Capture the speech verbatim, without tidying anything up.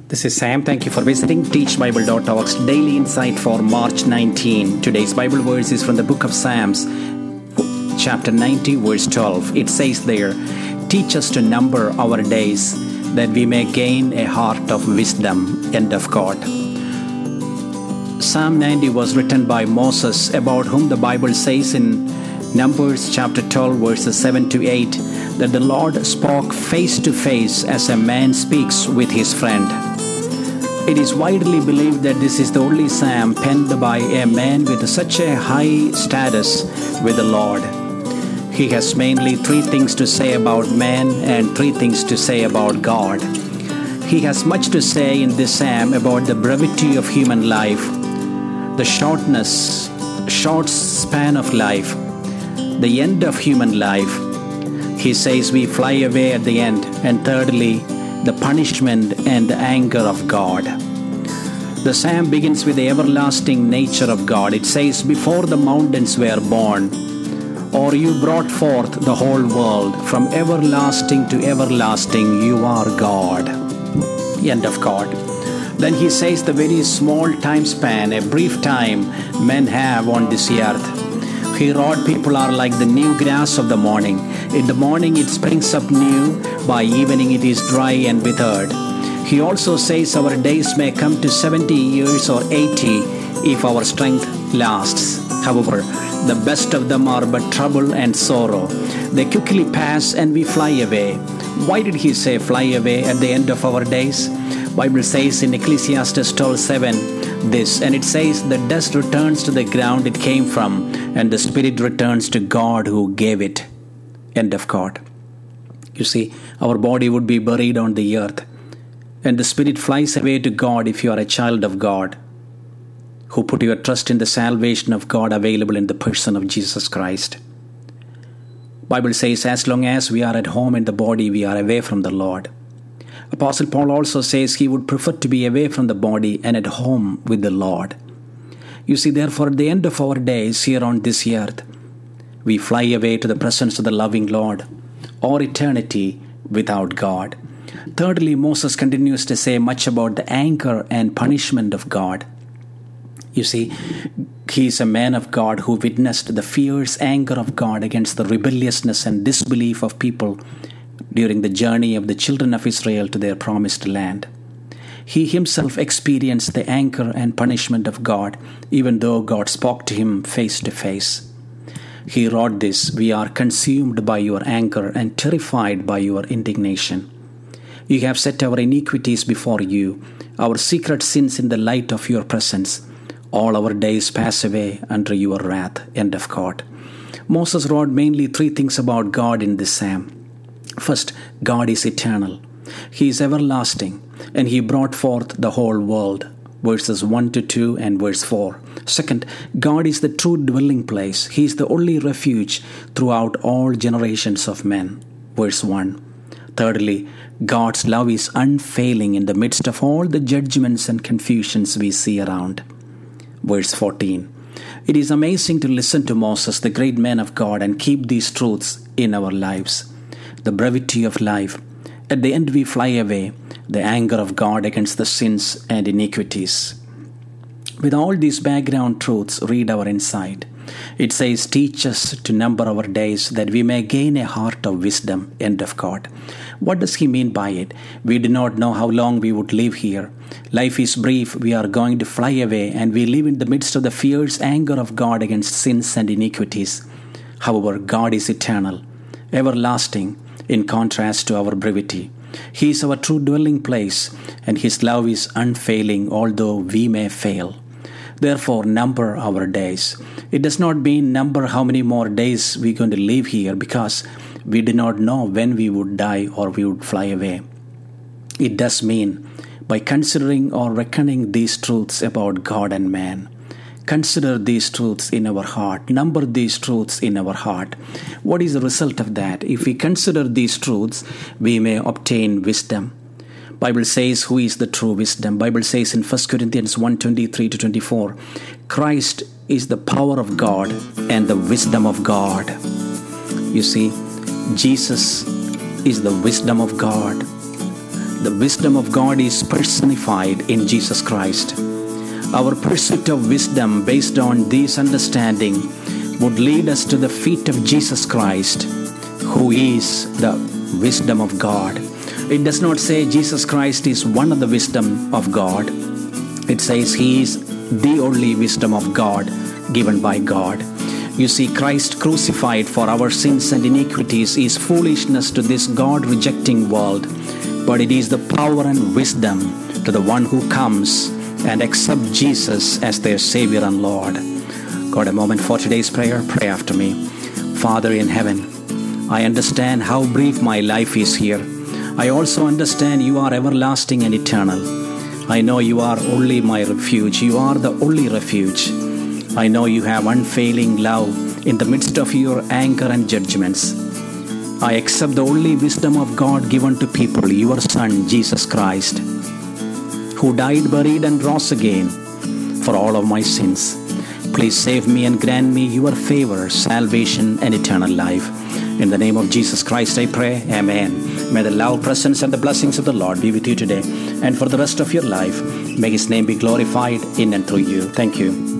This is Sam. Thank you for visiting teach bible dot org's Daily Insight for March nineteenth. Today's Bible verse is from the book of Psalms, chapter ninety, verse twelve. It says there, "Teach us to number our days, that we may gain a heart of wisdom." End of quote. Psalm ninety was written by Moses, about whom the Bible says in Numbers chapter twelve, verses seven to eight, that the Lord spoke face to face as a man speaks with his friend. It is widely believed that this is the only psalm penned by a man with such a high status with the Lord. He has mainly three things to say about man and three things to say about God. He has much to say in this psalm about the brevity of human life, the shortness, short span of life, the end of human life. He says we fly away at the end, and thirdly, the punishment and anger of God. The psalm begins with the everlasting nature of God. It says, "Before the mountains were born, or you brought forth the whole world, from everlasting to everlasting, you are God." End of God. Then he says the very small time span, a brief time men have on this earth. He wrote people are like the new grass of the morning. In the morning it springs up new, by evening it is dry and withered. He also says our days may come to seventy years or eighty if our strength lasts. However, the best of them are but trouble and sorrow. They quickly pass and we fly away. Why did he say fly away at the end of our days? Bible says in Ecclesiastes twelve seven this, and it says, "The dust returns to the ground it came from, and the spirit returns to God who gave it." End of quote. You see, our body would be buried on the earth, and the spirit flies away to God if you are a child of God, who put your trust in the salvation of God available in the person of Jesus Christ. Bible says as long as we are at home in the body, we are away from the Lord. Apostle Paul also says he would prefer to be away from the body and at home with the Lord. You see, therefore, at the end of our days here on this earth, we fly away to the presence of the loving Lord, or eternity without God. Thirdly, Moses continues to say much about the anger and punishment of God. You see, he is a man of God who witnessed the fierce anger of God against the rebelliousness and disbelief of people during the journey of the children of Israel to their promised land. He himself experienced the anger and punishment of God, even though God spoke to him face to face. He wrote this, "We are consumed by your anger and terrified by your indignation. You have set our iniquities before you, our secret sins in the light of your presence. All our days pass away under your wrath." End of quote. Moses wrote mainly three things about God in this psalm. First, God is eternal. He is everlasting, and he brought forth the whole world. Verses one to two and verse four. Second, God is the true dwelling place. He is the only refuge throughout all generations of men. Verse one. Thirdly, God's love is unfailing in the midst of all the judgments and confusions we see around. Verse fourteen. It is amazing to listen to Moses, the great man of God, and keep these truths in our lives. The brevity of life. At the end we fly away. The anger of God against the sins and iniquities. With all these background truths, read our insight. It says, "Teach us to number our days, that we may gain a heart of wisdom." End of quote. What does he mean by it? We do not know how long we would live here. Life is brief. We are going to fly away, and we live in the midst of the fierce anger of God against sins and iniquities. However, God is eternal, everlasting, in contrast to our brevity. He is our true dwelling place, and his love is unfailing, although we may fail. Therefore, number our days. It does not mean number how many more days we're going to live here, because we do not know when we would die or we would fly away. It does mean by considering or reckoning these truths about God and man. Consider these truths in our heart. Number these truths in our heart. What is the result of that? If we consider these truths, we may obtain wisdom. Bible says, who is the true wisdom? Bible says in First Corinthians one twenty-three to twenty-four, Christ is the power of God and the wisdom of God. You see, Jesus is the wisdom of God. The wisdom of God is personified in Jesus Christ. Our pursuit of wisdom based on this understanding would lead us to the feet of Jesus Christ, who is the wisdom of God. It does not say Jesus Christ is one of the wisdom of God. It says He is the only wisdom of God given by God. You see, Christ crucified for our sins and iniquities is foolishness to this God-rejecting world, but it is the power and wisdom to the one who comes and accept Jesus as their Savior and Lord. Got a moment for today's prayer? Pray after me. Father in heaven, I understand how brief my life is here. I also understand You are everlasting and eternal. I know You are only my refuge. You are the only refuge. I know You have unfailing love in the midst of Your anger and judgments. I accept the only wisdom of God given to people, Your Son, Jesus Christ, who died, buried, and rose again for all of my sins. Please save me and grant me Your favor, salvation, and eternal life. In the name of Jesus Christ I pray, Amen. May the love, presence, and the blessings of the Lord be with you today and for the rest of your life. May His name be glorified in and through you. Thank you.